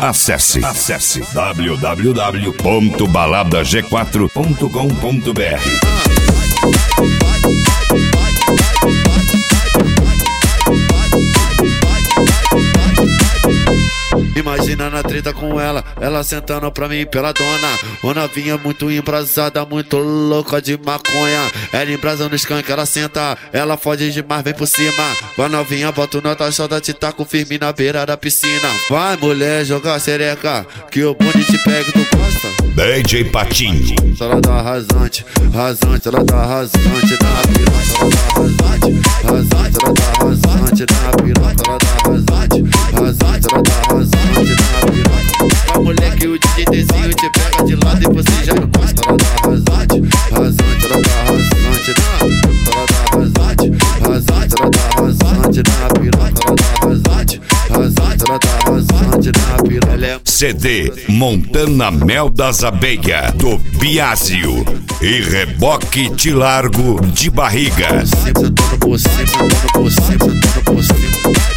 Acesse www.baladaG4.com.br. Imagina na treta com ela sentando pra mim pela dona. Ô novinha muito embrasada, muito louca de maconha. Ela embrasa no skunk, ela senta, ela fode demais, vem por cima. Vai novinha, bota o nota chota, te taco firme na beira da piscina. Vai mulher, jogar xereca, que o bonde te pega e tu gosta. DJ Patinho. Ela tá rasante, rasante, ela tá rasante na piroca. Ela tá rasante, rasante, ela tá rasante na piroca. Ela tá rasante, rasante, ela tá rasante na piroca. A mulher que o DJ Tezinho te pega de lado e você já encosta. Ela tá rasante, rasante, ela tá rasante na piroca. Ela tá rasante, rasante, ela tá rasante na piroca. Ela tá rasante, rasante, ela tá rasante na piroca. CD Montana Mel das Abelhas, do Biásio e Reboque Te Largo de Barriga. Sempre sentando por cima, sentando por cima, sentando por cima.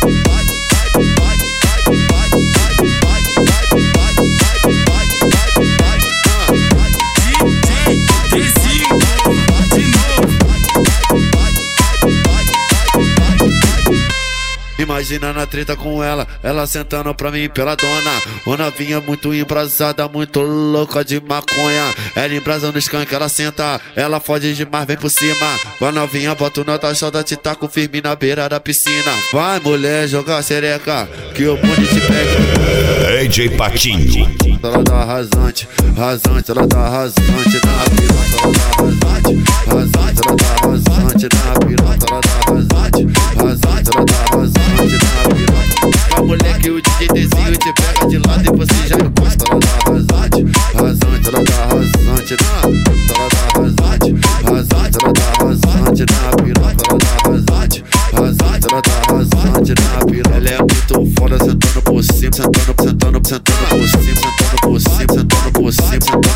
Imagina na treta com ela sentando pra mim pela dona. Ô novinha muito embrasada, muito louca de maconha. Ela embrasa no skunk, ela senta, ela fode demais, vem por cima. Vai novinha, bota o nota chota, te taco firme na beira da piscina. Vai mulher, jogar xereca, que o bonde te pega. DJ Patinho. Ela tá rasante, rasante, ela tá rasante na piroca. Ela tá rasante, rasante, ela tá rasante na piroca. Ela tá rasante, rasante, ela tá rasante na piroca. A mulher que o DJ Tezinho te pega de lado e você já encosta. Ela tá rasante, rasante, ela tá rasante na piroca. Ela tá rasante, rasante, ela tá rasante na piroca. Ela tá rasante, rasante, ela tá rasante na piroca. Ela é muito foda sentando por cima, sentando por cima, sentando por cima, sentando por cima, sentando por cima.